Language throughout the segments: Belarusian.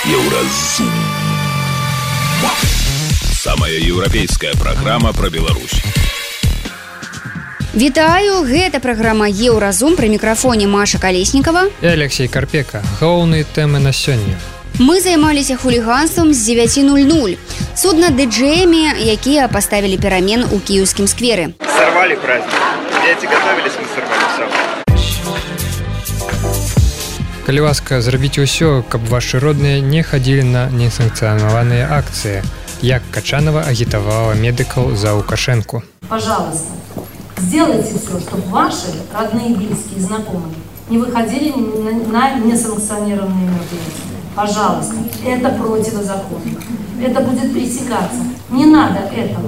Еўразум. Самая еўрапейская праграма пра Беларусь. Вітаю, гэта праграма Еўразум, пры мікрафоне Маша Калеснікова і Алексей Карпека. Галоўныя тэмы на сёння. Мы займаліся хуліганствам з 9:00. Суд над дыджеямі, якія паставілі перамен у кіеўскім скверы. Сорвали праздник. Дети готовились, мы сорвали все. Калі ласка, зрабіце ўсё, каб вашы родныя не хадзілі на несанкцыянаваныя акцыі, як Качанова агітавала медыкаў за Лукашенку. Пожалуйста, сделайте все, чтобы ваши родные, близкие, знакомые не выходили на несанкционированные мероприятия. Пожалуйста, это противозаконно. Это будет пресекаться. Не надо этого.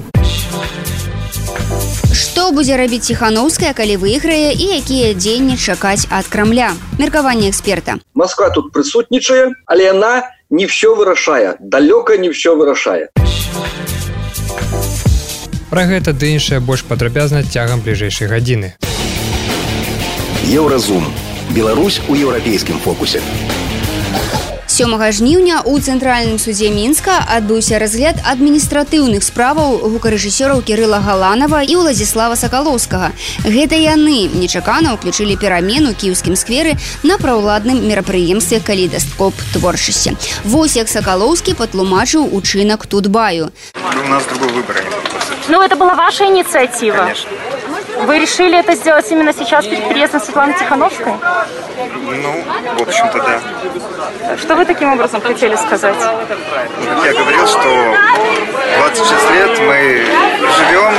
Што будзе рабіць Ціхановская, калі выйграе, і якія дзеянні чакаць ад Крамля? Меркаванне эксперта. Москва тут прысутнічае, але яна не ўсё вырашае, далёка не ўсё вырашае. Пра гэта ды іншае больш падрабязна цягам бліжэйшай гадзіны. Еўразум. Беларусь у еўрапейскім фокусе. 7 жніўня ў Цэнтральным судзе Мінска адбыўся разгляд адміністратыўных справаў гукарэжысёраў Кірыла Галанова і Уладзіслава Сакалоўскага. Гэта яны нечакана ўключылі перамену кіеўскім скверы на праўладным мерапрыемстве «Калейдаскоп творчасці». Вось як Сакалоўскі патлумачыў учынак Тутбаю. У нас другой выбор. Ну, это была ваша инициатива? Конечно. Вы решили это сделать именно сейчас перед приездом Светланы Тихановской? Ну, в общем-то, да. Что вы таким образом хотели сказать? Как я говорил, что 26 лет мы живем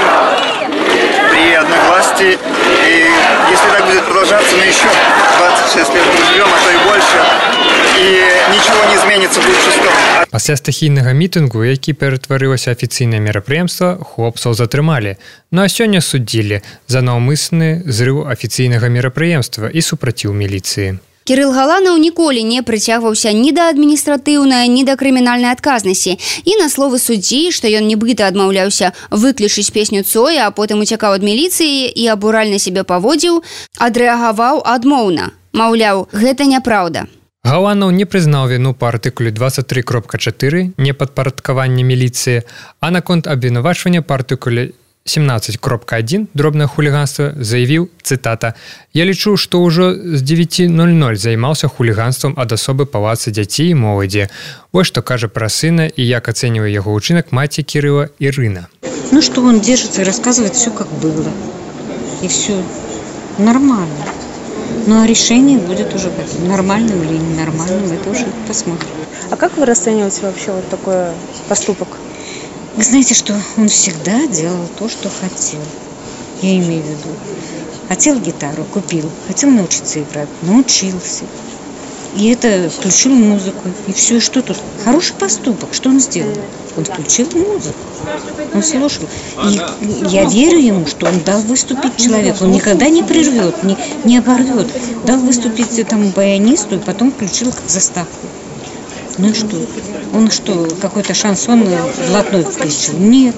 при одной власти, и если так будет продолжаться, ну еще 26 лет мы живем, а то и больше, и ничего не изменится в лучшую сторону. Пасля стахійнага мітынгу, які ператварылася афіцыйнае мерапрыемства, хлопцаў затрымалі. Ну а сёння судзілі за наўмысны зрыў афіцыйнага мерапрыемства і супраціў міліцыі. Кірыл Галанаў ніколі не прыцягваўся ні да адміністратыўнай, ні да крымінальнай адказнасці. І на словы суддзі, што ён нібыта адмаўляўся выключыць песню Цоя, а потым уцякаў ад міліцыі і абуральна сябе паводзіў, адрэагаваў адмоўна. Маўляў, гэта няпраўда. Галанаў не прызнаў віну па артыкуле 23.4 непадпарадкаванне міліцыі, а наконт абвінавачвання па артыкуле 17.1 дробнае хуліганства заявіў, цытата: «Я лічу, што ўжо з 9:00 займаўся хуліганствам ад асобы палаца дзяцей і моладзі». Вось што кажа пра сына і як ацэньвае яго ўчынак маці Кірыла Ірына. Ну что он держится и рассказывает все как было. И все нормально. Ну а решение будет уже нормальным или ненормальным, это уже посмотрим. А как вы расцениваете вообще вот такой поступок? Вы знаете, что он всегда делал то, что хотел. Я имею в виду. Хотел гитару, купил. Хотел научиться играть, научился. И это включил музыку. И все, и что тут? Хороший поступок. Что он сделал? Он включил музыку. Он слушал. И я верю ему, что он дал выступить человеку. Он никогда не прервет, не оборвет. Дал выступить этому баянисту и потом включил как заставку. Ну и что? Он что, какой-то шансон блатной включил? Нет.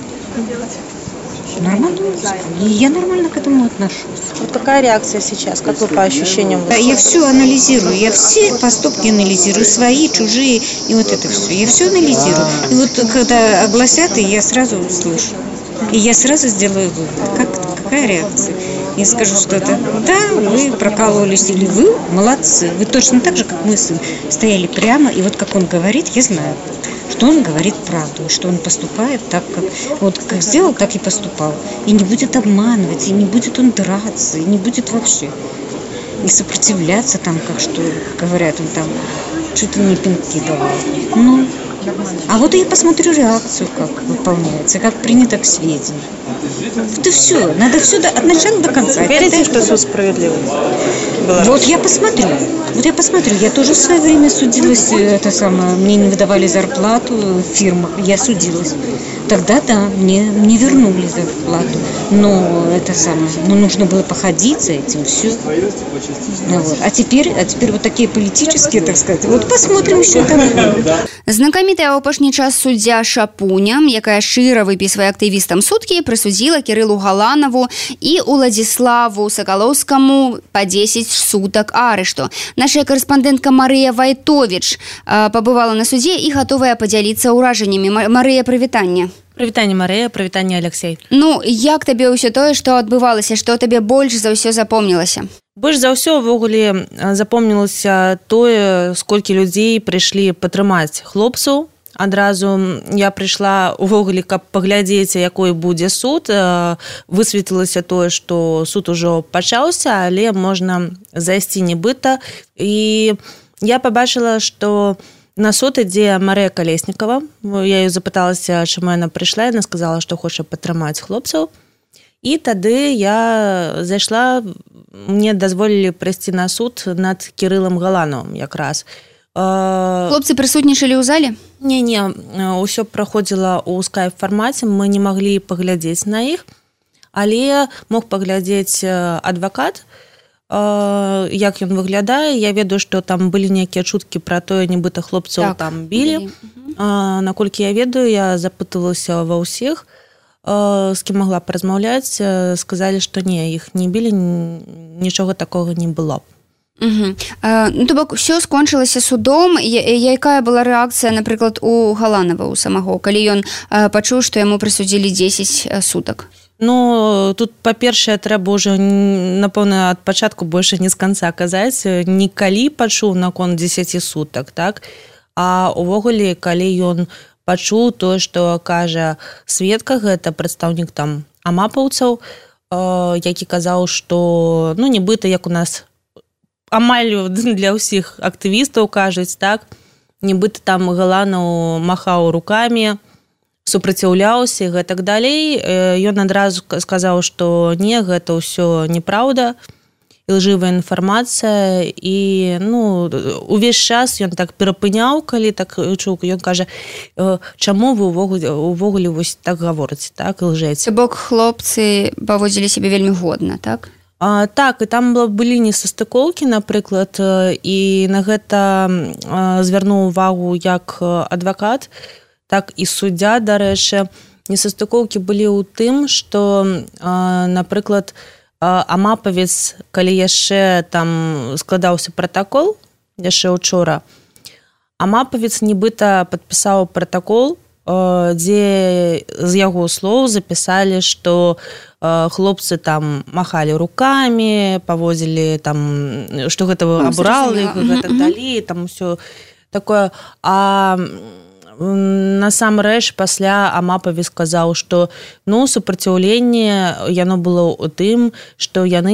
Нормальная музыка. И я нормально к этому отношусь. Вот какая реакция сейчас? Как вы по ощущениям? Я все анализирую. Я все поступки анализирую. Свои, чужие. И вот это все. Я все анализирую. И вот когда огласят, я сразу услышу. И я сразу сделаю вывод. Какая реакция? Я скажу, что это да, вы прокололись, или вы молодцы. Вы точно так же, как мой сын, стояли прямо, и вот как он говорит, я знаю, что он говорит правду, что он поступает так, как сделал, так и поступал. И не будет обманывать, и не будет он драться, и не будет вообще. И сопротивляться там, как что говорят, он там чуть ли не пинки давал. Ну, а вот я посмотрю реакцию, как выполняется, как принято к сведению. Это все, надо все от начала до конца. Верите, что суд справедливый? Вот я посмотрю. Я тоже в свое время судилась, мне не выдавали зарплату в фирмах, я судилась. Тогда да, мне вернули зарплату. но это самое, но нужно было походить за этим, все. Вот. А теперь вот такие политические, так сказать, вот посмотрим, что там. Знакамітая ў апошні час суддзя Шапуня, якая шчыра выпісвае актывістам суткі, прысудзіла Кірылу Галанаву і Уладзіславу Сакалоўскаму па 10 сутак арышту. Наша карэспандэнтка Марыя Вайтовіч пабывала на судзе і гатовая падзяліцца ўражаннямі. Марыя, прывітанне. Прывітанне, Марыя, прывітанне, Алексей. Ну, як табе ўсё тое, што адбывалася, што табе больш за ўсё запомнілася? Больш за ўсё ўвогуле запомнілася тое, сколькі людзей прыйшлі падтрымаць хлопцаў. Адразу я прыйшла увогуле, каб паглядзець, якой будзе суд. Высветлілася тое, што суд ужо пачаўся, але можна зайсці нібыта. І я пабачыла, што на суд ідзе Марыя Калеснікава. Я ёй запыталася, чаму яна прыйшла. Яна сказала, што хоча падтрымаць хлопцаў. І тады я зайшла, мне дазволілі прыйсці на суд над Кірылам Галанавым якраз. Хлопцы прысутнічалі ў зале? Не, ўсё праходзіла ў скайп-фармаце, мы не маглі паглядзець на іх, але мог паглядзець адвакат, як ён выглядае. Я ведаю, што там былі нейкія чуткі пра тое, нібыта хлопцаў там білі. Наколькі я ведаю, я запытывалася ва ўсіх, з кім магла паразмаўляць, сказалі, што не, іх не білі, нічога такога не было. Ну, то бок, все скончылася судом. Якая была рэакцыя, напрыклад, у Галанава, у самого, калі ён пачуў, што яму прысудзілі 10 сутак? Ну, тут, па-першае, трэба ўжо, напэўна, ад пачатку больше не з канца казаць. Не калі пачуў наконт 10 сутак, так? А увогуле, калі ён пачуў тое, што кажа сведка, гэта прадстаўнік там амапаўцаў, які казаў, што, ну, нібыта, як у нас амаль для ўсіх актывістаў кажуць, так, нібыта там Галанаў махаў рукамі, супраціўляўся і гэтак далей. Ён адразу сказаў, што не, гэта ўсё неправда, лжывая інфармацыя. І, ну, увесь час ён так перапыняў, калі так чуў, ён кажа, чаму вы увогуле вось так гаворыце, так, і лжэце. То бок хлопцы паводзілі сябе вельмі годна, так? Так, і там былі несастыкоўкі, напрыклад, і на гэта звярнуў увагу як адвакат, так і суддзя, дарэчы. Несастыкоўкі былі ў тым, што, напрыклад, амапавец, калі яшчэ там складаўся пратакол, яшчэ учора, амапавец нібыта падпісаў пратакол, дзе з яго слоў запісалі, што хлопцы там махалі рукамі, павозілі там, што гэта абурала іх, гэтак далей, там усё такое. А насамрэч пасля амапавец сказаў, што, ну, супраціўленне яно было ў тым, што яны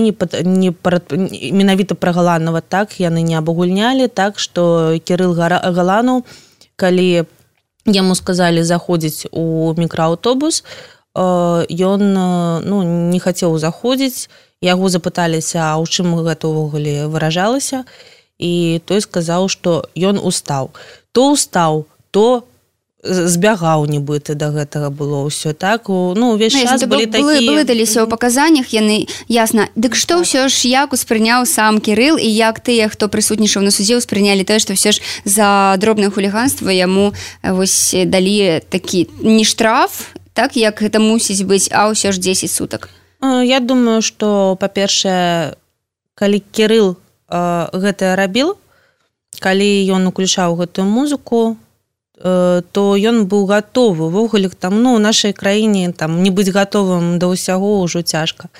менавіта пра Галанава, так, яны не абагульнялі, так, што Кірыл Галанаў, калі яму сказалі заходзіць у мікрааўтобус, ён, ну, не хацеў заходзіць, яго запыталіся, а ў чым гэта ўвогуле выражалася, і той сказаў, што ён устаў. То устаў, то збягаў нібыта да гэтага было ўсё, так? Ну, увесь час былі такія... Блыталіся ў паказаннях яны, ясна. Дык што ўсё ж, як успрыняў сам Кірыл і як тыя, хто прысутнічаў на судзе, успрынялі тое, што ўсё ж за дробнае хуліганства яму вось далі такі не штраф, так, як гэта мусіць быць, а ўсё ж 10 сутак? Я думаю, што, па-першае, калі Кірыл гэта рабіў, калі ён уключаў гэтую музыку, то ён быў гатовы. Увогуле, там, ну, у нашай краіне там не быць гатовым да ўсяго ўжо цяжка.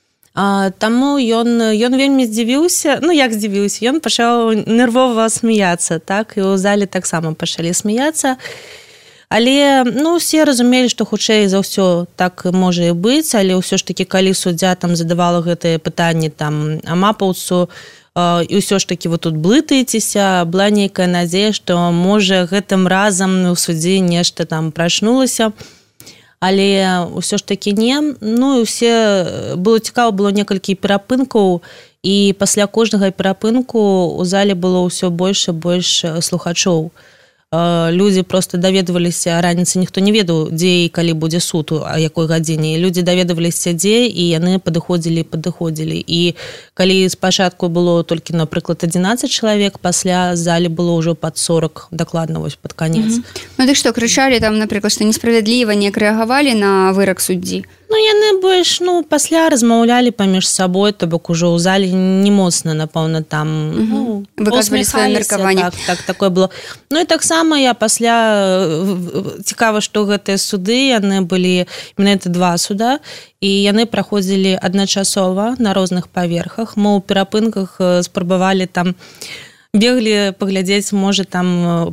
Таму ён вельмі здзівіўся, ну, як здзівіўся, ён пачаў нервова смяяцца, так, і ў зале таксама пачалі смяяцца. Але, ну, усе разумелі, што хутчэй за ўсё так можа і быць, але ўсё ж такі, калі суддзя там задавала гэтае пытанне там амапаўцу, і ўсё ж такі вы тут блытаецеся, была нейкая надзея, што можа гэтым разам у судзе нешта там прачнулася, але ўсё ж такі не. Ну і ўсе, было цікава, было некалькі перапынкаў, і пасля кожнага перапынку ў зале было ўсё больш і больш слухачоў. людзі просто даведваліся, раніцы ніхто не ведаў, дзе і калі будзе суд, а якой гадзіне. Людзі даведваліся дзе, і яны падыходзілі. І калі спачатку было толькі, напрыклад, 11 чалавек, пасля залі было ўжо пад 40, дакладна вось пад канец. Ну дык што, крычалі там, напрыклад, што несправядліва, не рэагавалі на вырак суддзі? Ну, яны больш, пасля размаўлялі паміж сабой, то бок ужо ў зале не моцна, напэўна, там выказвалі сваё меркаванне. Так, такое было. Ну і таксама я пасля цікава, што гэтыя суды, яны былі, менавіта 2 суда, і яны праходзілі адначасова на розных паверхах. Мы ў перапынках спрабавалі там беглі паглядзець, можа там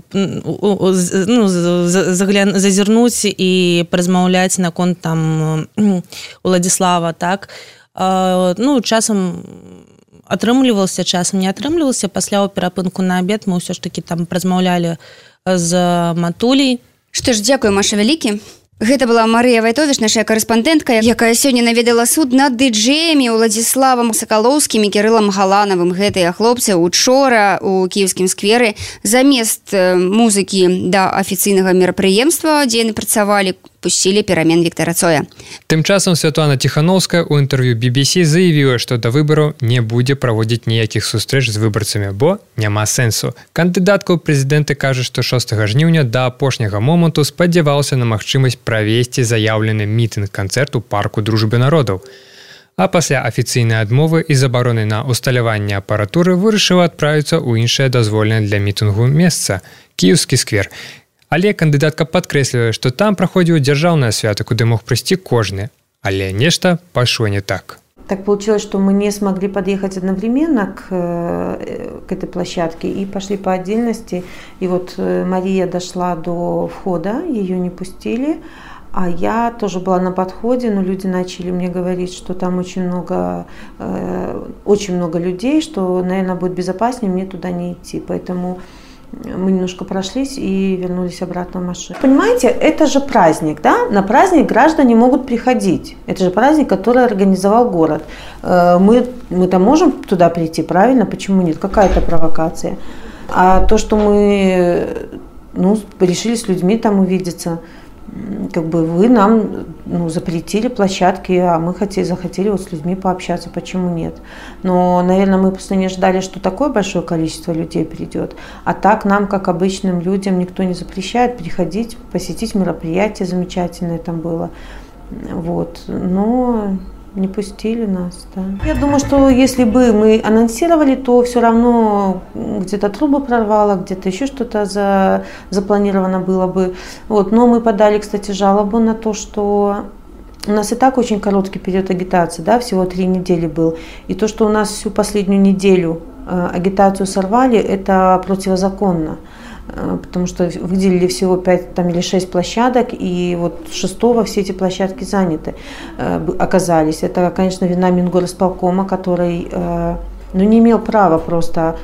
зазірнуць і паразмаўляць наконт там Уладзіслава, так. Ну, часам атрымлівалася, часам не атрымлівалася. Пасля ў перапынку на абед мы ўсё ж такі там размаўлялі з Матуляй. Што ж, дзякую, Маша, вялікі. Гэта была Марыя Вайтовіч, наша карэспандэнтка, якая сёння наведала суд над дыджэямі Уладзіславам Сакалоўскім і Кірылам Галанавым. Гэтыя хлопцы учора ў кіеўскім скверы замест музыкі да афіцыйнага мерапрыемства, дзе яны працавалі, пусцілі перамен Віктара Цоя. Тым часам Святлана Ціхановская ў інтэрв'ю BBC заявіла, што да выбараў не будзе праводзіць ніякіх сустрэч з выбарцамі, бо няма сэнсу. Кандыдатка ў прэзідэнты кажа, што 6 жніўня да апошняга моманту спадзяваўся на магчымасць правесці заяўлены мітынг-канцэрт у парку Дружбы народаў. А пасля афіцыйнай адмовы і забароны на усталяванне апаратуры вырашыла адправіцца ў іншае дазволенае для мітынгу месца – Кіеўскі сквер. Але кандыдатка падкрэслівае, што там праходзіў дзяржаўнае свята, куды мог прыйсці кожны. Але нешта пайшло не так. Так получилось, что мы не смогли подъехать одновременно к этой площадке и пошли по отдельности. И вот Мария дошла до входа, ее не пустили. А я тоже была на подходе, но люди начали мне говорить, что там очень много людей, что, наверное, будет безопаснее мне туда не идти. Поэтому мы немножко прошлись и вернулись обратно в машину. Понимаете, это же праздник, да? На праздник граждане могут приходить. Это же праздник, который организовал город. Мы-то можем туда прийти, правильно? Почему нет? Какая-то провокация. А то, что мы решили с людьми там увидеться, как бы вы нам запретили площадки, а мы захотели вот с людьми пообщаться, почему нет? Но, наверное, мы просто не ждали, что такое большое количество людей придет. А так нам, как обычным людям, никто не запрещает приходить, посетить мероприятие, замечательное там было. Вот. Но не пустили нас, да. Я думаю, что если бы мы анонсировали, то все равно где-то трубы прорвало, где-то еще что-то запланировано было бы. Вот. Но мы подали, кстати, жалобу на то, что у нас и так очень короткий период агитации, да, всего 3 недели был. И то, что у нас всю последнюю неделю агитацию сорвали, это противозаконно. Потому что выделили всего 5 или 6 площадок, и вот 6-го все эти площадки заняты оказались. Это, конечно, вина Мингорисполкома, который не имел права просто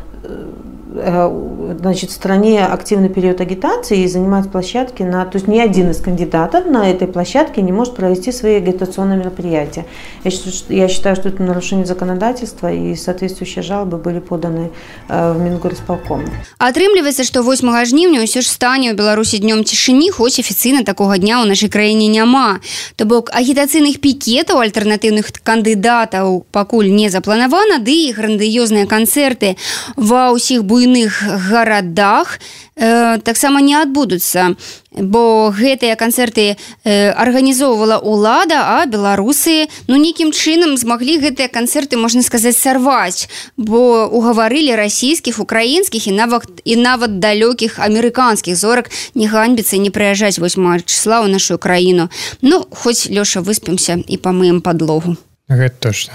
в стране активный период агитации и занимать площадки то есть ни один из кандидатов на этой площадке не может провести свои агитационные мероприятия. Я считаю, что это нарушение законодательства, и соответствующие жалобы были поданы в Мингорисполком. Атрымліваецца, што 8 жніўня ўсё ж стане ў Беларусі днём цішыні, хоць афіцыйна такога дня ў нашай краіне няма. То бок агітацыйных пікетаў альтэрнатыўных кандыдатаў пакуль не запланавана, ды і грандыёзныя канцэрты ва ўсіх буйных гарадах таксама не адбудуцца, бо гэтыя канцэрты арганізоўвала ўлада, а беларусы нейкім чынам змаглі гэтыя канцэрты, можна сказаць, сарваць, бо угаварылі расійскіх, украінскіх і нават далёкіх амерыканскіх зорак не ганьбіцца і не прыязджаць 8 числа ў нашу краіну. Хоць, Лёша, выспімся і памыем падлогу. Гэта точно.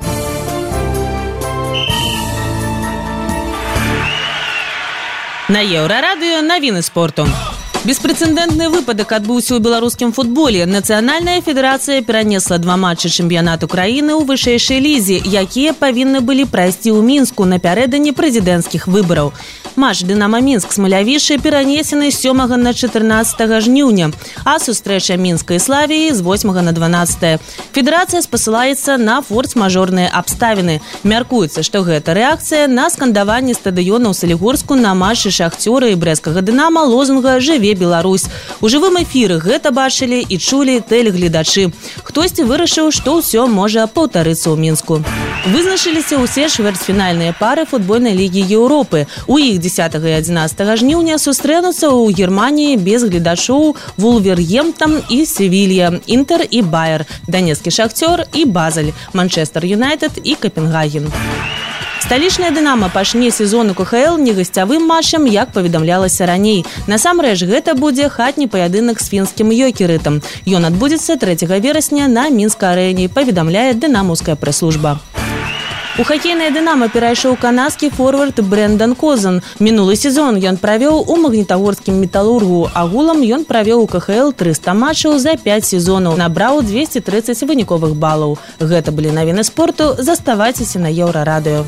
На Еўрарадыё навіны спорту. Беспрэцэдэнтны выпадак адбыўся ў беларускім футболе. Нацыянальная федэрацыя перанесла 2 матчы чэмпіянату краіны ў вышэйшай лізе, якія павінны былі прайсці ў Мінску напярэдадні прэзідэнцкіх выбараў. Матч «Дынамо Мінск» Смалявішча перанесены з 7 на 14 жніўня, а сустрэча Мінска і Славіі з 8 на 12. Федэрацыя спасылаецца на форс-мажорныя абставіны. Мяркуецца, што гэта рэакцыя на скандаванне стадыёна ў Салігорску на матчы Шахцёра і брэсцкага «Дынама» лозунга «Жыве Беларусь». У жывым эфіры гэта бачылі і чулі тэлегледачы. Хтосьці вырашыў, што ўсё можа паўтарыцца ў Мінску. Вызначыліся ўсе чвэрцьфінальныя пары футбольнай лігі Еўропы. У іх 10 і 11 жніўня сустрэнуцца ў Германіі без гледачоў Вулвергемптон і Севілья, Інтер і Байер, Данецкі Шахцёр і Базель, Манчестер Юнайтед і Копенгаген. Сталічная «Дынамо» пачне сезон у КХЛ не гасцявым матчам, як паведамлялася раней. Насамрэч, гэта будзе хатні паядынак з фінскім «Йокерытам». Ён адбудзецца 3 верасня на Мінска-арэне, паведамляе дынамаўская прэс-служба. У хакейнае «Дынамо» перайшоў канадскі форвард Брэндон Козан. Мінулы сезон ён правёў у магнітагорскім «Металургу». Агулам ён правёў у КХЛ 300 матчаў за 5 сезонаў. Набраў 230 выніковых балаў. Гэта былі навіны спорту. Заставайцеся на Еўрарадыё.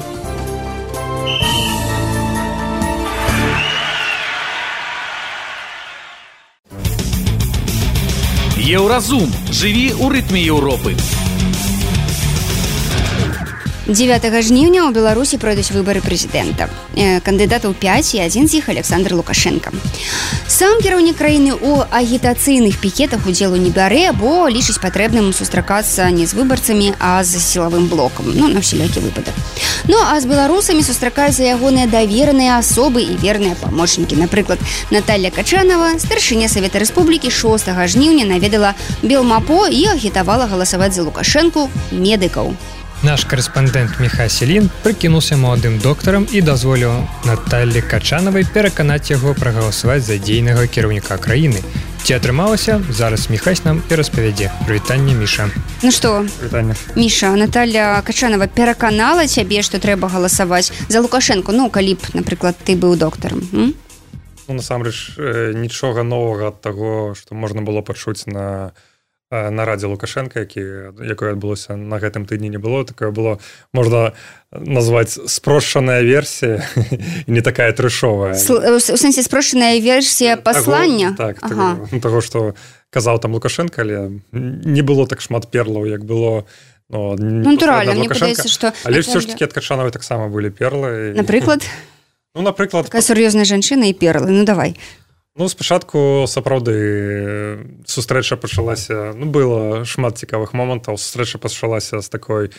Еўразум. Жыві ў рытме Еўропы. 9 жніўня ў Беларусі пройдуць выбары прэзідэнта. Кандыдатаў 5 і адзін з іх Александр Лукашенко. Сам кіраўнік краіны ў агітацыйных пікетах удзелу не бярэ, бо лічыць патрэбным сустракацца не з выбарцамі, а з сілавым блокам. На ўсялякі выпадак. А з беларусамі сустракаюцца ягоныя давераныя асобы і верныя памочнікі. Напрыклад, Наталья Качанова, старшыня Савета Рэспублікі, 6 жніўня наведала Белмапо і агітавала галасаваць за Лукашэнку медыкаў. Наш карэспандэнт Міхай Селін прыкінуўся маладым доктарам і дазволіў Наталлі Качанавай пераканаць яго прагаласаваць за дзейнага кіраўніка краіны. Ці атрымалася? Зараз Міхай нам і распавядзе. Прывітанне, Міша. Ну што, Прывітанне. Міша, Наталья Качанова пераканала цябе, што трэба галасаваць за Лукашэнку, калі б, напрыклад, ты быў доктарам? Насамрэч, нічога новага ад таго, што можна было пачуць на нарадзе Лукашенка, якое адбылося на гэтым тыдні, не было. Такое было, можна назваць, спрошчаная версія і не такая трэшовая. У сэнсе спрошчаная версія паслання? Так, таго, што казаў там Лукашенко, але не было так шмат перлаў, як было натуральна, мне падаецца, што... Але ўсё ж такі ад Качанавай таксама былі перлы. Напрыклад? Напрыклад... Такая сур'ёзная жанчына і перлы, давай. Спачатку, сапраўды, сустрэча пачалася, было шмат цікавых момантаў, сустрэча пачалася з такой,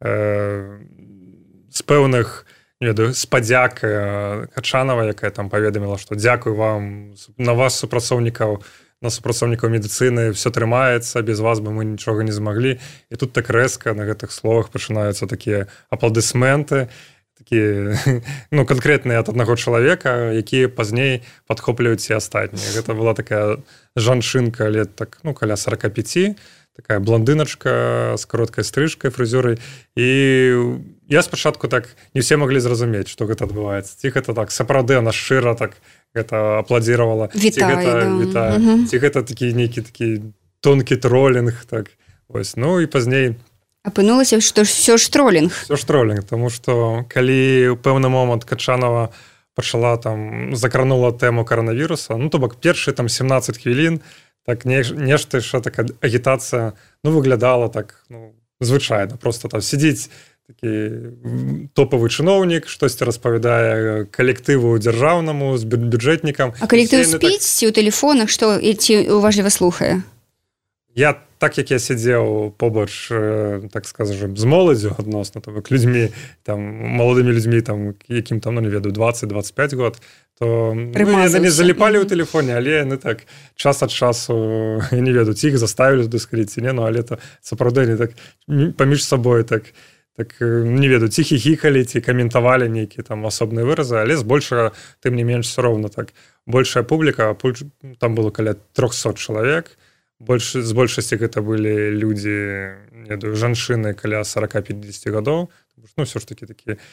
з пэўных, не ведаю, спадзяк Качанава, якая там паведаміла, што дзякуй вам, на вас, супрацоўнікаў, на супрацоўнікаў медыцыны, все трымаецца, без вас бы мы нічога не змаглі. І тут так рэзка на гэтых словах пачынаюцца такія апладысменты, такія, канкрэтныя ад аднаго чалавека, якія пазней падхопліваюць і астатнія. Гэта была такая жанчынка лет каля 45, такая блондыначка з кароткай стрыжкай, фрызёрай. І я спачатку так не ўсе маглі зразумець, што гэта адбываецца. Ці гэта так сапраўды, она шчыра так гэта апладзіравала. Вітаю. Ці гэта такі нейкі такі тонкі тролінг. І пазней апынулася, што ўсё ж тролінг. Ўсё ж тролінг, таму што калі ў пэўны момант Качанова пачала закранула тэму каранавіруса, то бок першыя 17 хвілін, так нешта яшчэ такая агітацыя, выглядала так, звычайна, проста там сидзіць такі топавы чыноўнік, штосьці распавядае калектыву дзяржаўнаму, з бюджэтнікам. А калектыў спіць ці ў тэлефонах, што ці уважліва слухае? Я так, як я сидзеў побач, так скажем, з моладзю адносна, то бок людзьмі, маладымі людзьмі, якім не ведаю, 20-25 год, то яны не заліпалі ў тэлефоне, але яны так час ад часу, я не ведаю, ці іх заставілі туды сходзіць, ці не, але то сапраўды не так паміж сабой так не ведаю, ці хіхікалі, ці каментавалі нейкія асобныя выразы, але збольшага, тым не менш, все роўна так. Большая публіка, там было каля 300 чалавек, з большасці гэта былі людзі, не ведаю, жанчыны каля 40-50 гадоў. Все ж такі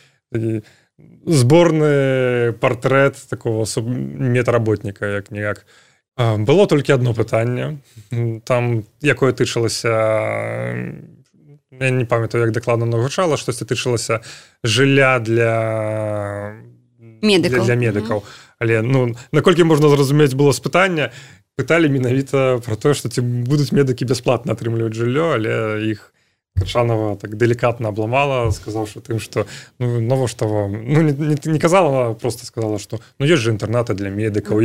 зборны партрэт такого медработніка, як-ніяк. Было толькі одно пытанне, там, якое тычылася, я не памятаю, як дакладна гучала, штосьці тычылася жылля для для медыкаў. Але наколькі можна зразумець было з пытання, пыталі менавіта пра тое, што ці будуць медыкі бясплатна атрымліваць жыллё, але іх Качанова так деликатно обламала, сказавши тым, что навошта вам, не казала, просто сказала, что ёсць же інтэрнаты для медыкаў,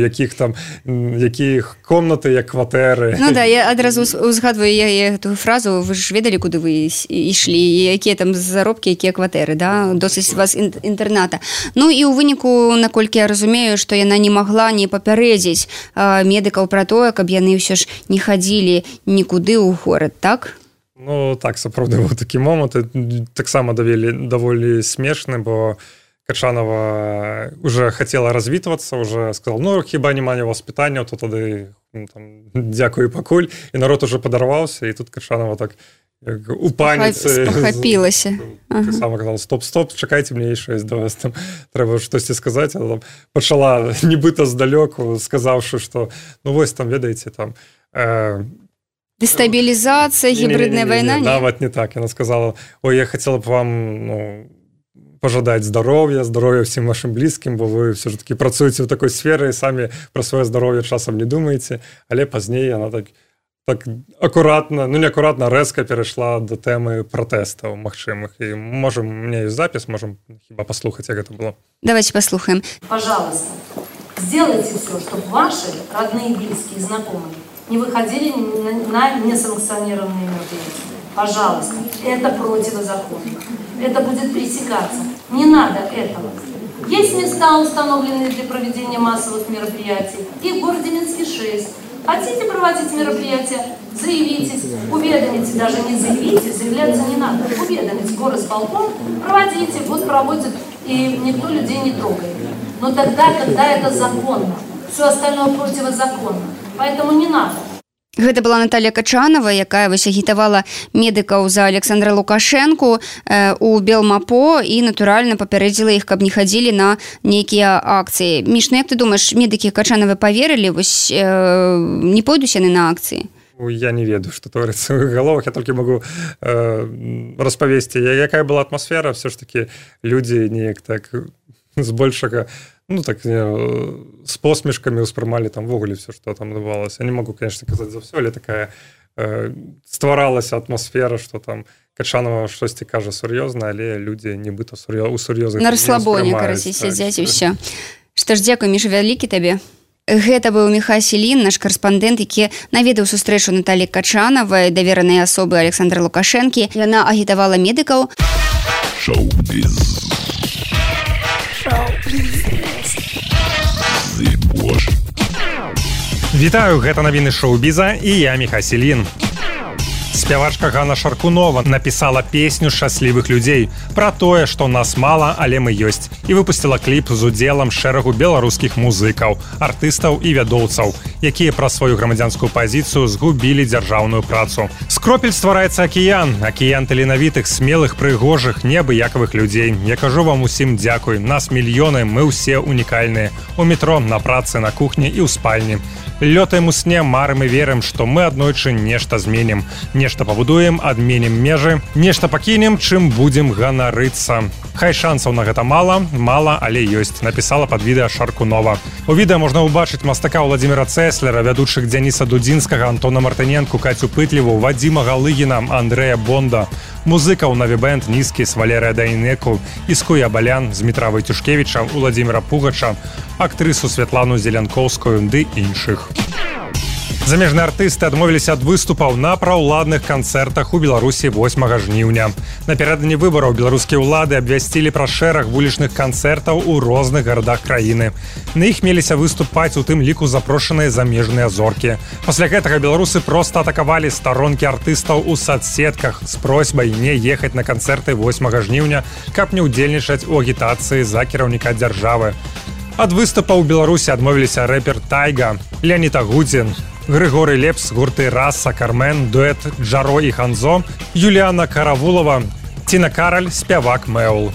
якіх комнаты, як кватэры. Я адразу узгадваю эту фразу, вы ж ведалі, куды вы ішлі, якія там заробкі, якія кватэры, да? Досыць вас інтэрната. І ў выніку, наколькі я разумею, што яна не магла не папярэдзіць медыкаў пра тое, каб яны ўсё ж не хадзілі нікуды ў горад, так? Так, сапраўды быў такі момант. Таксама даволі смешны, бо Качанова уже хацела развітвацца, уже сказала, хіба няма вас пытанняў, то тады дзякую пакуль. І народ уже падарваўся, і тут Качанова так у паніцы пахапілася. Таксама казала, стоп, чакайце, мне яшчэ да вас там трэба штосьці сказаць. Пачала нібыта здалёку, сказаўшы, што вось там, ведаеце, там дестабилизация, гибридная война? Нават не так. Она сказала, я хотела бы вам пожадать здоровья всем вашим близким, бо вы все-таки працуете в такой сфере и сами про свое здоровье часом не думаете. Але позднее она так аккуратно, неаккуратно, резко перешла до темы протестов магчымых. И можем, у меня есть запись, можем хіба послухать, как это было. Давайте послухаем. Пожалуйста, сделайте все, чтобы ваши родные, близкие, знакомые не выходили на несанкционированные мероприятия. Пожалуйста, это противозаконно. Это будет пресекаться. Не надо этого. Есть места, установленные для проведения массовых мероприятий. Их в городе Минске 6. Хотите проводить мероприятия? Заявитесь, уведомите, даже не заявите, заявляться не надо. Уведомите горосполком, проводите, вот проводят, и никто людей не трогает. Но тогда, когда это законно. Все остальное противозаконно. Поэтому не надо. Гэта была Наталья Качанова, якая агітавала медыкаў за Александра Лукашэнку у Белмапо і, натуральна, папярэдзіла іх, каб не хадзілі на нейкія акцыі. Міш, як ты думаеш, медыкі Качановы паверылі, вось не пойдуць яны на акцыі? Я не ведаю, што творыцца ў іх галовах, я толькі магу распавесці, якая была атмасфера, все ж таки людзі неяк так збольшага с посмешками успрымалі там ввогуле все, что там давалось. Я не могу, конечно, сказать за все, але такая стваралася атмосфера, что там Качанова штосьці кажа сур'ёзна, але людзі нібыта у сур'ёзных на расслабоне, караці, сядзяць і ўсё. Што ж, дзякуй, Міша, вялікі табе. Гэта быў Міхай Селін, наш карэспандэнт, які наведаў сустрэчу Натальі Качанавай, даверанай асобы Александра Лукашэнкі. Яна агітавала медыкаў. Шоу-біз. Вітаю, гэта навіны шоу-біза і я Міхай Селін. Спявачка Ганна Шаркунова напісала песню «Шчаслівых людзей» пра тое, што нас мала, але мы ёсць, і выпусціла кліп з удзелам шэрагу беларускіх музыкаў, артыстаў і вядоўцаў, якія праз сваю грамадзянскую пазіцыю згубілі дзяржаўную працу. З кропель ствараецца акіян таленавітых, смелых, прыгожых, неабыякавых людзей. Я кажу вам усім дзякуй, нас мільёны, мы ўсе унікальныя. У метро, на працы, на кухні і ў спальні. Лётаем у сне, марым і верым, што мы аднойчы нешта зменім. Нешта пабудуем, адменім межы, нешта пакінем, чым будзем ганарыцца. Хай шансаў на гэта мала, але ёсць, напісала пад відэа Шаркунова. У відэа можна ўбачыць мастака Владзіміра Цэслера, вядучых Дзяніса Дудзінскага, Антона Мартыненку, Кацю Пытліву, Вадзіма Галыгіна, Андрэя Бонда, музыкаў Наві-бэнд, Нізкіс, Валерыя Дайнеку, Іскуя Балян, Змітра Вайцюшкевіча, Уладзіміра Пугача, актрысу Святлану Зелянкоўскую ды іншых. Замежныя артысты адмовіліся ад выступаў на праўладных канцэртах у Беларусі 8 жніўня. Напярэдадні выбараў беларускія ўлады абвясцілі пра шэраг вулічных канцэртаў у розных гарадах краіны. На іх меліся выступаць у тым ліку запрошаныя замежныя зоркі. Пасля гэтага беларусы проста атакавалі старонкі артыстаў у сацсетках з просьбай не ехаць на канцэрты 8 жніўня, каб не ўдзельнічаць у агітацыі за кіраўніка дзяржавы. Ад выступаў у Беларусі адмовіліся рэпер Тайга, Леонід Агудзін, Григорий Лепс, гурты Раса, Кармен, дуэт Джаро і Ханзо, Юліана Каравулова, Тіна Караль, спявак Мэул.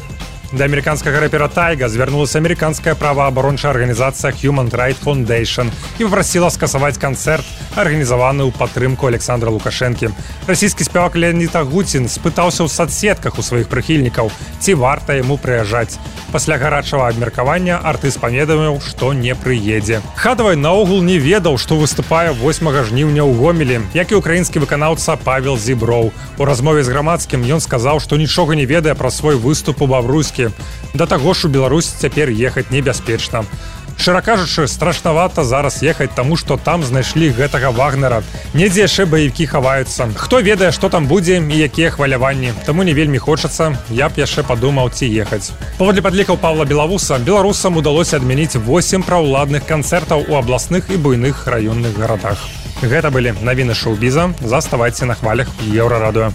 Да американскага рэпера Тайга звярнулася амерыканская праваабарончая арганізацыя Human Rights Foundation і папрасіла скасаваць канцэрт, арганізаваны ў падтрымку Александра Лукашэнкі. Расійскі спявак Леонід Агутін спытаўся ў соцсетках у сваіх прыхільнікаў, ці варта яму прыязджаць. Пасля гарачага абмеркавання артыст паведаміў, што не прыедзе. Хадавай наогул не ведаў, што выступае 8 жніўня ў Гомелі, як і украінскі выканаўца Павел Зіброў. У размове з грамадскім ён сказаў, што нічога не ведае пра свой выступ у Бавруйскі. Да таго ж у Беларусь цяпер ехаць небяспечна. Шчыра кажучы, страшнавата зараз ехаць, таму што там знайшлі гэтага Вагнера. Недзе яшчэ баевікі хаваюцца. Хто ведае, што там будзе і якія хваляванні. Таму не вельмі хочацца, я б яшчэ падумаў, ці ехаць. Паводле падлікаў Павла Белавуса, беларусам удалося адмяніць 8 праўладных канцэртаў у абласных і буйных раённых гарадах. Гэта былі навіны шоу-біза. Заставайце на хвалях Еўрарадыё.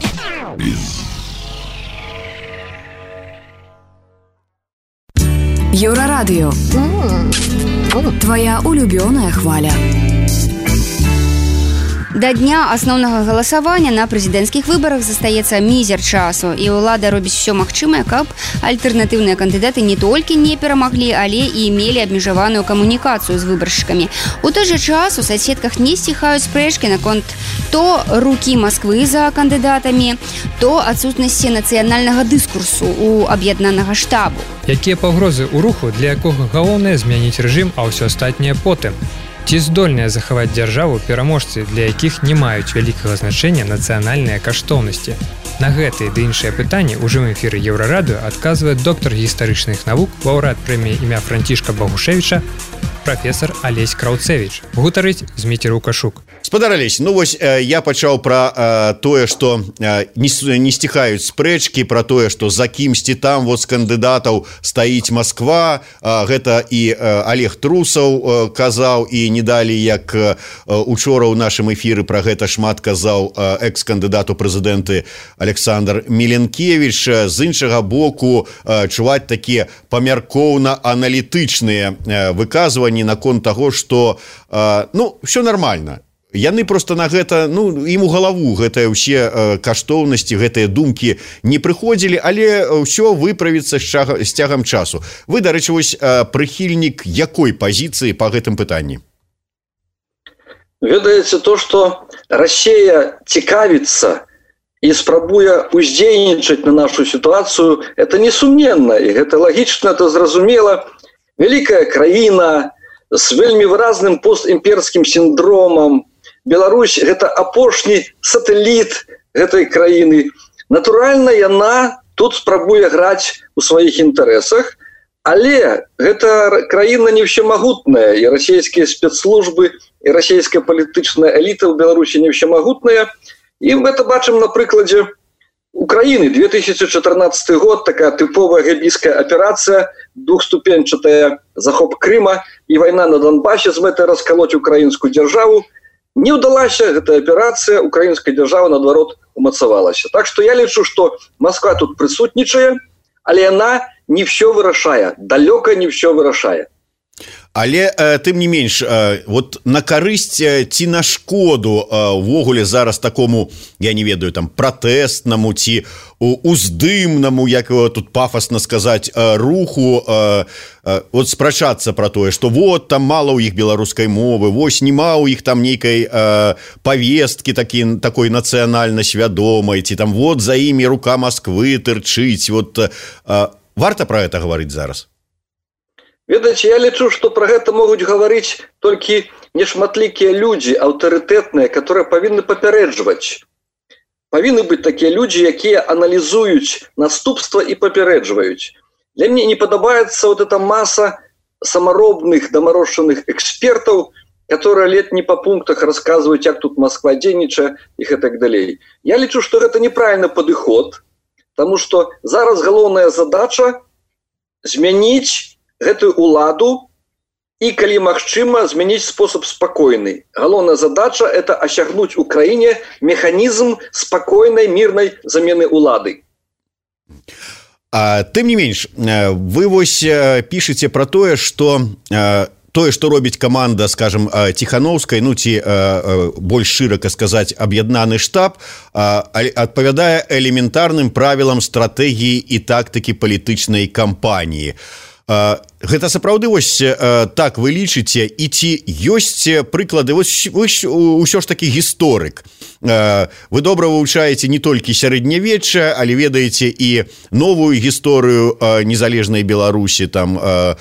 Еўрарадыё. Твоя улюбёная хваля. Да дня асноўнага галасавання на прэзідэнцкіх выбарах застаецца мізер часу, і ўлада робіць усё магчымае, каб альтэрнатыўныя кандыдаты не толькі не перамаглі, але і мелі абмежаваную камунікацыю з выбаршчыкамі. У той жа час у соцсетках не сціхаюць спрэчкі наконт то рукі Масквы за кандыдатамі, то адсутнасці нацыянальнага дыскурсу у аб'яднанага штабу. Якія пагрозы ў руху, для якога галоўнае змяніць рэжым, а ўсё астатняе потым? Ці здольныя захаваць дзяржаву пераможцы, для якіх не маюць вялікага значэння нацыянальныя каштоўнасці? На гэтыя ды іншыя пытанні ў жывым эфіры Еўрарадыё адказвае доктар гістарычных навук, лаўрэат прэміі імя Францішка Багушевіча, прафесор Алесь Краўцевіч. Гутарыць Зміцер Лукашук. Спадар Алесь, ну вось я пачаў пра тое, што не сціхаюць спрэчкі, пра тое, што за кімсьці там вот з кандыдатаў стаіць Масква. Гэта і Олег Трусаў казаў, і не далі, як учора ў нашым эфіры пра гэта шмат казаў экс-кандыдат у прэзідэнты Александр Міленкевіч. З іншага боку чуваць такія памяркоўна-аналітычныя выказванні наконт таго, што ну, все нормально. Яны просто на гэта, ну, ім у галаву гэтыя ўсе каштоўнасці, гэтыя думкі не прыходзілі, але ўсё выправіцца з цягам часу. Вы, дарэчы, вось прыхільнік якой пазіцыі па гэтым пытанні? Ведаеце, то, што Расія цікавіцца і спрабуе уздзейнічаць на нашу сітуацыю, это несумненна, і гэта лагічна, это зразумела. Вялікая краіна з вельмі выразным постімперскім сіндромам. Беларусь – гэта апошні сатэліт гэтай краіны. Натуральна, яна тут спрабуе граць у сваіх інтарэсах, але гэта краіна не ўсемагутная, і расійскія спецслужбы, і расійская палітычная эліта ў Беларусі не ўсемагутная. І мы это бачым на прыкладзе Украіны. 2014 год, такая тыповая гэбійская аперацыя, двухступенчатая захоп Крыма і вайна на Донбасе з мэтай раскалоць украінскую дзяржаву. Не ўдалася гэтая аперацыя, украінская дзяржава, наадварот, умацавалася. Так што я лічу, што Масква тут прысутнічае, але яна не ўсё вырашае, далёка не ўсё вырашае. Але тым не менш, вот на карысць ці на шкоду увогуле зараз такому, я не ведаю, там пратэстнаму ці уздымнаму, як тут пафасна сказаць, руху, вот спрачацца пра тое, што вот там мала ў іх беларускай мовы, вось нема ў іх там нейкай павесткі такой нацыянальна свядомай, ці там вот за імі рука Масквы тырчыць. Вот варта пра гэта гаварыць зараз? Ведаеце, я лічу, што пра гэта могуць гаварыць толькі нешматлікія людзі, аўтарытэтныя, которые павінны папярэджваць. Павінны быць такія людзі, якія аналізуюць наступства і папярэджваюць. Для мяне не падабаецца вот эта маса самаробных дамарошчаных экспертаў, которые ледь не па пунктах расказваюць, як тут Масква дзейнічае і так далей. Я лічу, што гэта неправільны падыход, таму што зараз галоўная задача змяніць гэтую уладу і, калі магчыма, змяніць спосаб спакойны. Галоўная задача – это асягнуць у краіне механізм спакойнай, мірнай замены улады. Тым не менш, вы вось пішаце пра тое, што тое, што робіць каманда, скажем, Ціхановскай, ну ці больш шырака сказаць, аб'яднаны штаб, адпавядае элементарным правілам стратэгіі і тактыкі палітычнай кампаніі. Гэта сапраўды вось так вы лічыце, і ці ёсць прыклады, вы ўсё ж такі гісторык, вы добра вывучаеце не толькі сярэднявечча, але ведаеце і новую гісторыю незалежнай Беларусі, там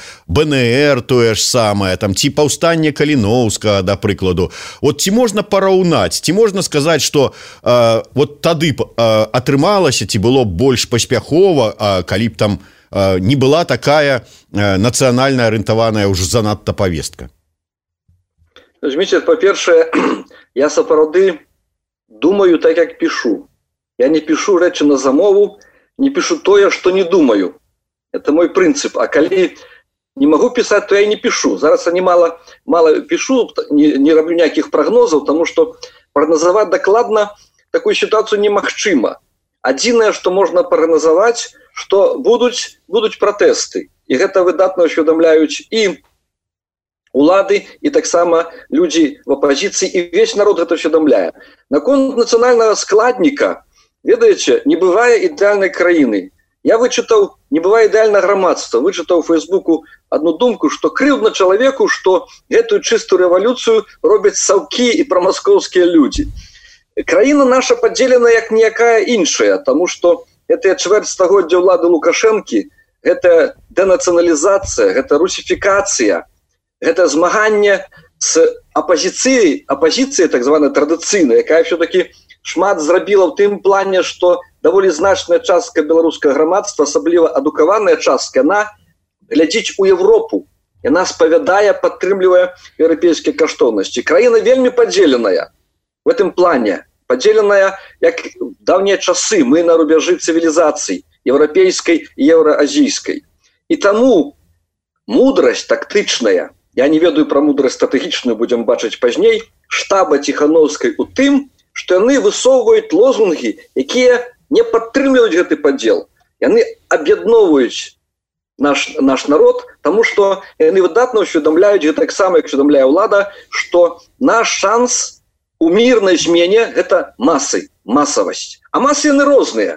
БНР тое ж самае, там ці паўстанне Каліноўскага, да прыкладу. Вот ці можна параўнаць, ці можна сказаць, што вот тады атрымалася, ці было больш паспяхова, калі б там не была такая нацыянальна арыентаваная ўжо занадта павестка? Разумееце, па-першае, я сапраўды думаю так, як пішу. Я не пішу рэчы на замову, не пішу тое, што не думаю. Это мой прынцып. А калі не магу пісаць, то я не пішу. Зараз я мала пішу, не раблю ніякіх прагнозаў, таму што прагназаваць дакладна такую сітуацыю немагчыма. Адзінае, што можна прагназаваць, што будуць пратэсты. І гэта выдатна ўсведамляюць і улады, і таксама людзі в апазіцыі, і весь народ гэта ўсведамляе. Наконт нацыянальнага складніка, ведаеце, не бывае ідэальнай краіны. Я вычытаў, не бывае ідэальнага грамадства, вычытаў у Фейсбуку одну думку, што крыўдна чалавеку, што гэтую чыстую рэвалюцыю робяць саўкі і прамаскоўскія людзі. Краіна наша падзеленая як ніякая іншая, таму што гэтая чвэрць стагоддзя ўлады Лукашэнкі, гэта дэнацыяналізацыя, гэта русіфікацыя, гэта змаганне з апазіцыяй так званая традыцыйная, якая ўсё-такі шмат зрабіла ў тым плане, што даволі значная частка беларускага грамадства, асабліва адукаваная частка, яна глядзіць у Европу, яна спавядае, падтрымлівае еўрапейскія каштоўнасці. Краіна вельмі падзеленая в этом плане, падзеленая як даўнія часы, мы на рубяжы цывілізацый еўрапейскай і еўраазійскай. І таму мудрасць тактычная, я не ведаю пра мудрасць стратэгічную, будзем бачыць пазней, штаба Ціхановскай у тым, што яны высоўваюць лозунгі, якія не падтрымліваюць гэты падзел. Яны аб'ядноўваюць наш народ, таму што яны выдатна ўсведамляюць, гэта таксама, як усведамляе ўлада, што наш шанс у мірнай змене гэта масавасць. А масы яны розныя.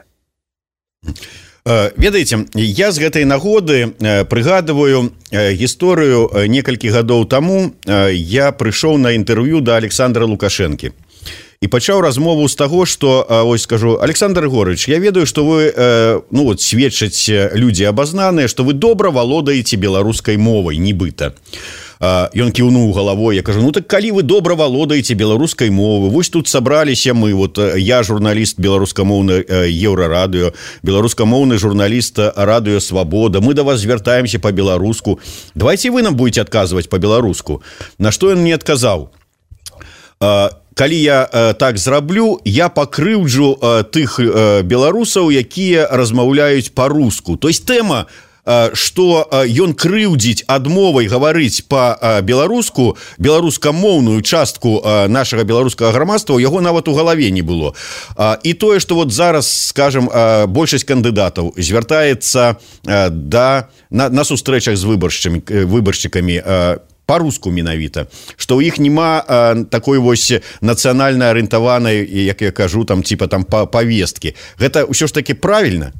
Ведаеце, я з гэтай нагоды прыгадываю гісторыю некалькі гадоў таму. Я прыйшоў на інтэрв'ю да Александра Лукашэнкі і пачаў размову з таго, што ось скажу: Александр Егорович, я ведаю, што вы сведчаць людзі абазнаныя, што вы добра валодаеце беларускай мовай, нібыта. Ён кіўнуў галавой, я кажу: ну так калі вы добра валодаеце беларускай мовы, вось тут сабраліся мы, вот я журналіст беларускамоўны Еўрарадыё, беларускамоўны журналіст Радыё Свабода, мы да вас звяртаемся па-беларуску, давайте вы нам будете адказваць па-беларуску. На што ён мне адказаў: калі я так зраблю, я пакрыўджу тых беларусаў, якія размаўляюць па-руску. То есть тэма, што ён крыўдзіць адмовай гаварыць па-беларуску, беларускамоўную частку нашага беларускага грамадства, у яго нават у галаве не было. І тое, што вот зараз, скажем, большасць кандыдатаў звяртаецца на сустрэчах з выбаршчыкамі па-руску менавіта, што ў іх няма такой вось нацыянальна арыентаванай, як я кажу, там типа там павесткі. Гэта ўсё ж таки правільна?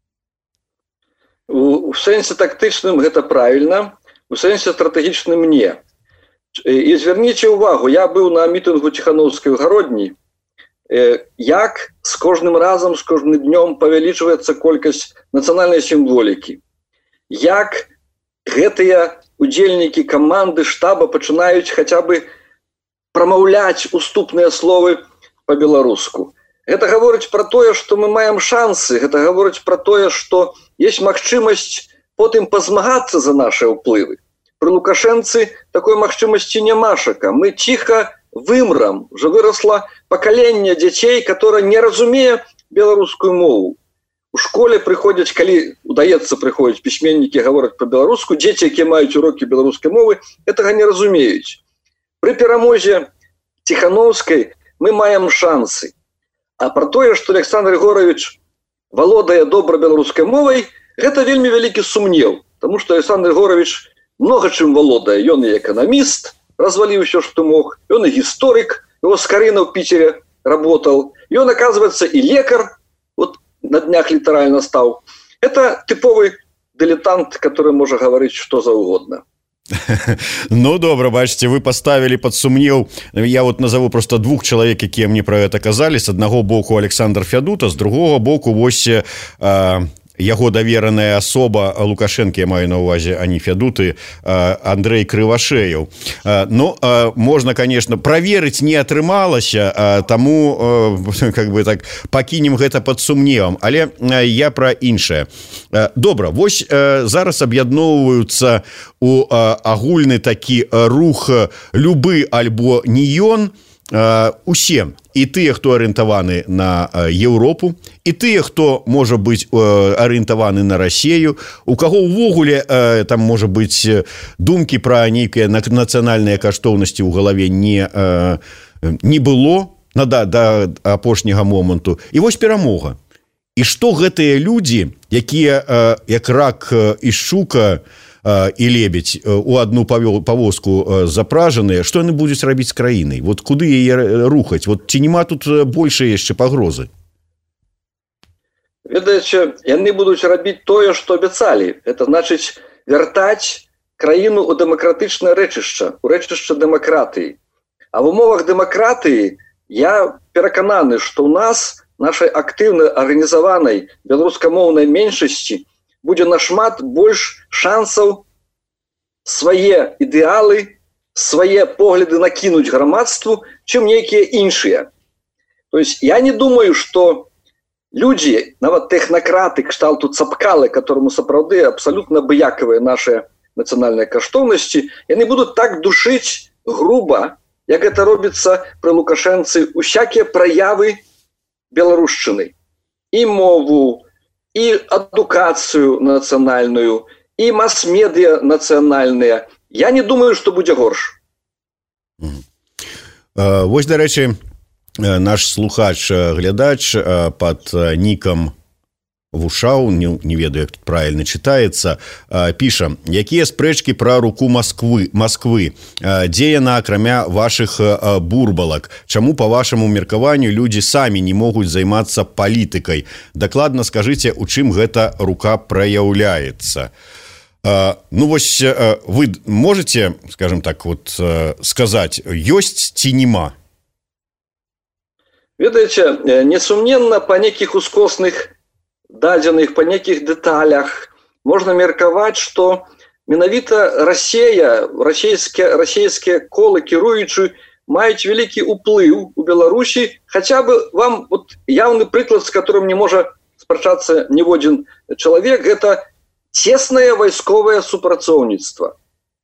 У сэнсе тактычным гэта правільна, у сэнсе стратэгічным не. І звярніце ўвагу, я быў на мітынгу Ціхановскай у Гародні, як з кожным разам, з кожным днём павялічваецца колькасць нацыянальнай сімволікі. Як гэтыя удзельнікі каманды штаба пачынаюць хаця бы прамаўляць уступныя словы па-беларуску. Гэта гаворыць пра тое, што мы маем шансы, гэта гаворыць пра тое, што есть магчымасць потым пазмагацца за наши ўплывы. Пры Лукашэнцы такой магчымасці нямашака. Мы ціха вымрам. Уже выросла пакаленне дзяцей, которое не разумее беларускую мову. У школе прыходзяць, калі удаецца прыходзіць пісьменнікі, гавораць па-беларуску, дзеці, якія маюць урокі беларускай мовы, гэтага не разумеюць. Пры перамозе Ціхановскай мы маем шансы. А пра тое, што Александр Егорович валодае добра беларускай мовай, гэта вельмі вялікі сумнеў, таму што Александр Егорович много чым валодае. Ён і эканаміст, разваліў усё, што мог, ён і гісторык, его Скарына в Питере работал, и он, оказывается, и лекар, вот на днях литерально стал. Это типовый дилетант, который может говорить что за угодно. Ну, добра, бачите, вы поставили под сумнеў. Я вот назову просто двух человек, якія мне про это казалі. С одного боку Александр Фядута, с другого боку вось яго давераная асоба Лукашенко, я маю на увазе, а не Фядуты, Андрей Крывашеев. Ну, можно, конечно, проверить не атрымалася, тому как бы так пакінем гэта под сумневам, але я про іншае. Добра, вось зараз аб'ядноўваюцца у агульны такі рух любы альбо не ён, усе, і тыя, хто арыентаваны на Еўропу, і тыя, хто можа быць арыентаваны на Расію, у каго ўвогуле там можа быць думкі пра нейкія нацыянальныя каштоўнасці ў галаве не было да апошняга моманту. І вось перамога. І што гэтыя людзі, якія як рак і шчука і лебедь у одну павозку запражаныя, што яны будуць рабіць з краінай? Вот куды яе рухаць? Вот ці нема тут больше яшчэ пагрозы? Ведаеце, яны будуць рабіць тое, што абяцалі. Это значыць вяртаць краіну ў дэмакратычнае рэчышча, у рэчышча дэмакратыі. А в умовах дэмакратыі я перакананы, што ў нас, нашай актыўнай арганізаванай беларускамоўнай меншасці, будзе нашмат больш шансаў свае ідэалы, свае погляды накінуць грамадству, чым нейкія іншыя. То есть я не думаю, што людзі, нават тэхнакраты, кшталту Цапкалы, которому сапраўды абсалютна абыякавыя нашыя нацыянальныя каштоўнасці, яны будуць так душыць груба, як гэта робіцца пры Лукашэнцы, усякія праявы беларушчыны. І мову, і адукацыю нацыянальную, і мас-медыа нацыянальныя. Я не думаю, што будзе горш. Вось, дарэчы, наш слухач-глядач пад нікам Вушаў, не ведаю, як тут правильно читаецца, піша, якія спрэчкі пра руку Москвы, дзе яна акрамя вашых бурбалак? Чаму, по вашаму меркаванню, людзі самі не могуць займацца палітыкай? Дакладна скажыце, у чым гэта рука праяўляецца? Ну, вось вы можете, скажем так, вот сказаць, ёсць ці нема? Ведаеце, несумненна, па нейкіх ускосных дадзеных, па нейкіх дэталях можна меркаваць, што менавіта Расія, расійскія колы кіруючы маюць вялікі ўплыў у Беларусі. Хаця бы вам вот яўны прыклад, з которым не можа спрачацца ніводзін чалавек, гэта цеснае вайсковае супрацоўніцтва.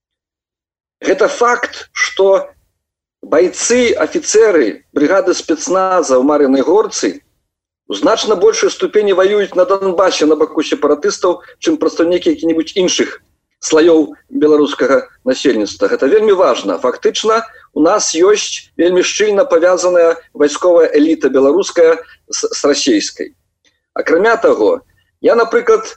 Гэта факт, што бойцы, афіцеры бригады спецназа ў Мар'інай Горцы у значна большай ступені воююць на Донбасе на баку сепаратыстаў, чым прадстаўнікі якіх-небудзь іншых слаёў беларускага насельніцтва. Гэта вельмі важна. Фактычна у нас ёсць вельмі шчыльна павязаная вайсковая эліта беларуская з расійскай. Акрамя таго, я, напрыклад,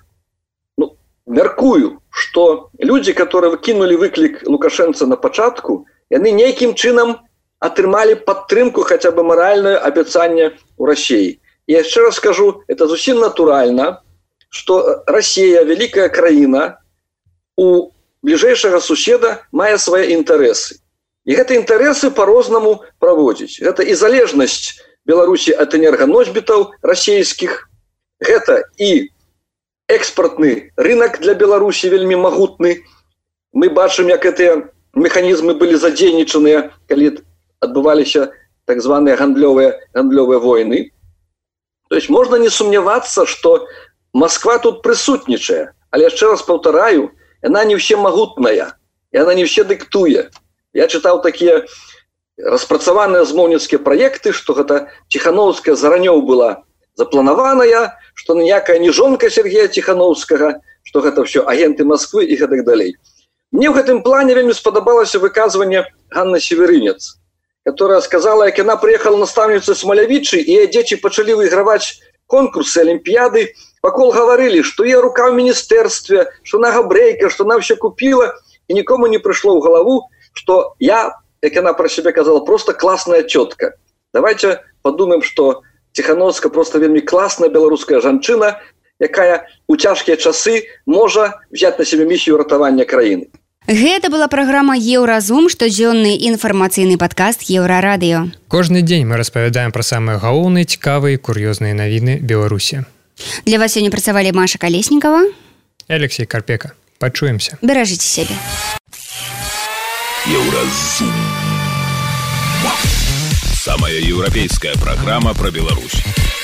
мяркую, што людзі, которые выкінулі выклік Лукашэнца на пачатку, яны нейкім чынам атрымалі падтрымку хаця бы маральнае абяцанне ў Расіі. Я яшчэ раз скажу, это зусім натуральна, што Расія, вялікая краіна, у бліжэйшага суседа мае свае інтарэсы. І гэты інтарэсы па-рознаму праводзіць. Гэта і залежнасць Беларусі ад энерганосьбітаў расійскіх, гэта і экспартны рынок для Беларусі вельмі магутны. Мы бачым, як гэтыя механізмы былі задзейнічаныя, калі адбываліся так званыя гандлёвыя войны. То есть можно не сумнявацца, што Москва тут прысутнічае, але яшчэ раз паўтараю, яна не ўсемагутная, яна не ўсе дыктуе. Я чытаў такія распрацаваныя змоўніцкія праекты, што гэта Ціхановская заранёў была запланаваная, што ніякая не жонка Сергея Ціхановскага, што гэта ўсё агенты Москвы і гэтак далей. Мне ў гэтым плане вельмі спадабалася выказванне Ганны Северынец, которая сказала, як яна приехала наставницей Смолявичи, и ее дети почали выигрывать конкурсы, олимпиады, вокруг говорили, что ее рука в министерстве, что она габрейка, что она все купила. и никому не пришло в голову, что я, как она про себя казала, просто классная тетка. Давайте подумаем, что Тихановская просто вельми классная белорусская жанчына, якая у цяжкія часы можа взять на себе миссию ратавання краіны. Гэта была праграма «Еўразум», штодзённы інфармацыйны падкаст «Еўрарадыё». Кожны дзень мы распавядаем пра самыя галоўныя, цікавыя і кур'ёзныя навіны Беларусі. Для вас сёння працавалі Маша Калеснікава і Алексей Карпека. Пачуемся. Беражыце сябе. Еўразум. Самая еўрапейская программа про Беларусь.